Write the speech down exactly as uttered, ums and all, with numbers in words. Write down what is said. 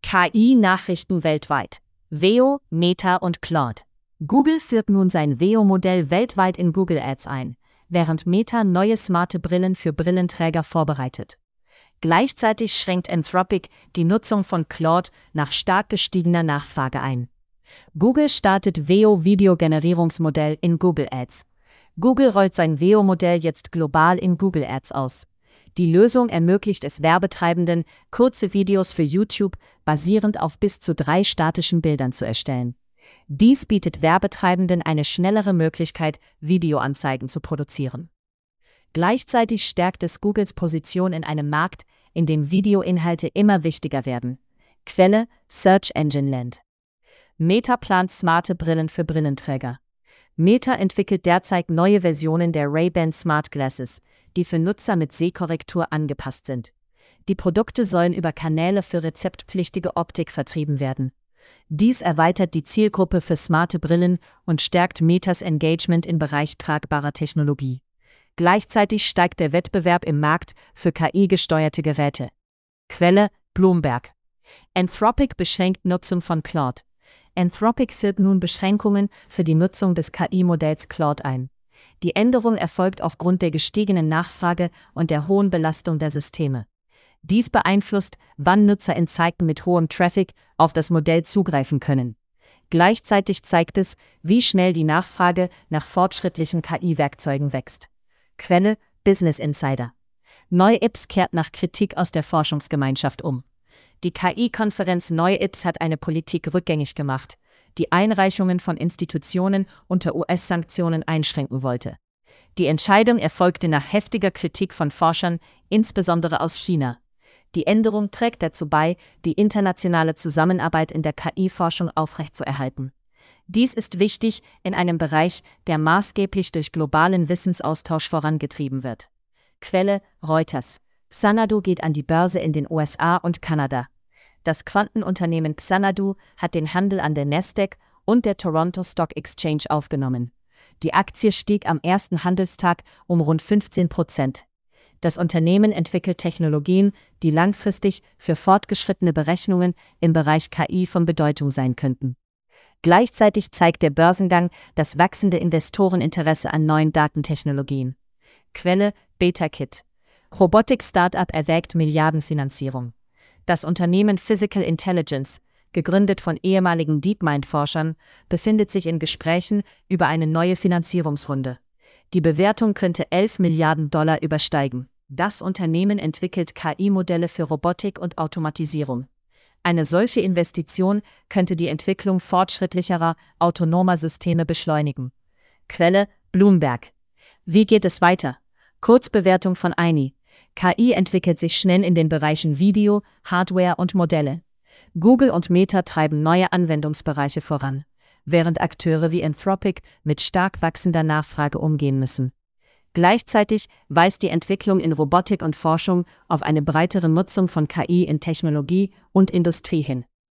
K I-Nachrichten weltweit. Veo, Meta und Claude. Google führt nun sein Veo-Modell weltweit in Google Ads ein, während Meta neue smarte Brillen für Brillenträger vorbereitet. Gleichzeitig schränkt Anthropic die Nutzung von Claude nach stark gestiegener Nachfrage ein. Google startet Veo-Videogenerierungsmodell in Google Ads. Google rollt sein Veo-Modell jetzt global in Google Ads aus. Die Lösung ermöglicht es Werbetreibenden, kurze Videos für YouTube basierend auf bis zu drei statischen Bildern zu erstellen. Dies bietet Werbetreibenden eine schnellere Möglichkeit, Videoanzeigen zu produzieren. Gleichzeitig stärkt es Googles Position in einem Markt, in dem Videoinhalte immer wichtiger werden. Quelle: Search Engine Land. Meta plant smarte Brillen für Brillenträger. Meta entwickelt derzeit neue Versionen der Ray-Ban Smart Glasses, die für Nutzer mit Sehkorrektur angepasst sind. Die Produkte sollen über Kanäle für rezeptpflichtige Optik vertrieben werden. Dies erweitert die Zielgruppe für smarte Brillen und stärkt Metas Engagement im Bereich tragbarer Technologie. Gleichzeitig steigt der Wettbewerb im Markt für K I-gesteuerte Geräte. Quelle: Bloomberg. Anthropic beschränkt Nutzung von Claude. Anthropic führt nun Beschränkungen für die Nutzung des K I-Modells Claude ein. Die Änderung erfolgt aufgrund der gestiegenen Nachfrage und der hohen Belastung der Systeme. Dies beeinflusst, wann Nutzer in Zeiten mit hohem Traffic auf das Modell zugreifen können. Gleichzeitig zeigt es, wie schnell die Nachfrage nach fortschrittlichen K I-Werkzeugen wächst. Quelle: Business Insider. Neu-I P S kehrt nach Kritik aus der Forschungsgemeinschaft um. Die K I-Konferenz Neu-I P S hat eine Politik rückgängig gemacht, die Einreichungen von Institutionen unter U S-Sanktionen einschränken wollte. Die Entscheidung erfolgte nach heftiger Kritik von Forschern, insbesondere aus China. Die Änderung trägt dazu bei, die internationale Zusammenarbeit in der K I-Forschung aufrechtzuerhalten. Dies ist wichtig in einem Bereich, der maßgeblich durch globalen Wissensaustausch vorangetrieben wird. Quelle: Reuters. Xanadu geht an die Börse in den U S A und Kanada. Das Quantenunternehmen Xanadu hat den Handel an der Nasdaq und der Toronto Stock Exchange aufgenommen. Die Aktie stieg am ersten Handelstag um rund fünfzehn Prozent. Das Unternehmen entwickelt Technologien, die langfristig für fortgeschrittene Berechnungen im Bereich K I von Bedeutung sein könnten. Gleichzeitig zeigt der Börsengang das wachsende Investoreninteresse an neuen Datentechnologien. Quelle: BetaKit. Robotik-Startup erwägt Milliardenfinanzierung. Das Unternehmen Physical Intelligence, gegründet von ehemaligen DeepMind-Forschern, befindet sich in Gesprächen über eine neue Finanzierungsrunde. Die Bewertung könnte elf Milliarden Dollar übersteigen. Das Unternehmen entwickelt K I-Modelle für Robotik und Automatisierung. Eine solche Investition könnte die Entwicklung fortschrittlicherer, autonomer Systeme beschleunigen. Quelle: Bloomberg. Wie geht es weiter? Kurzbewertung von I N I. K I entwickelt sich schnell in den Bereichen Video, Hardware und Modelle. Google und Meta treiben neue Anwendungsbereiche voran, während Akteure wie Anthropic mit stark wachsender Nachfrage umgehen müssen. Gleichzeitig weist die Entwicklung in Robotik und Forschung auf eine breitere Nutzung von K I in Technologie und Industrie hin.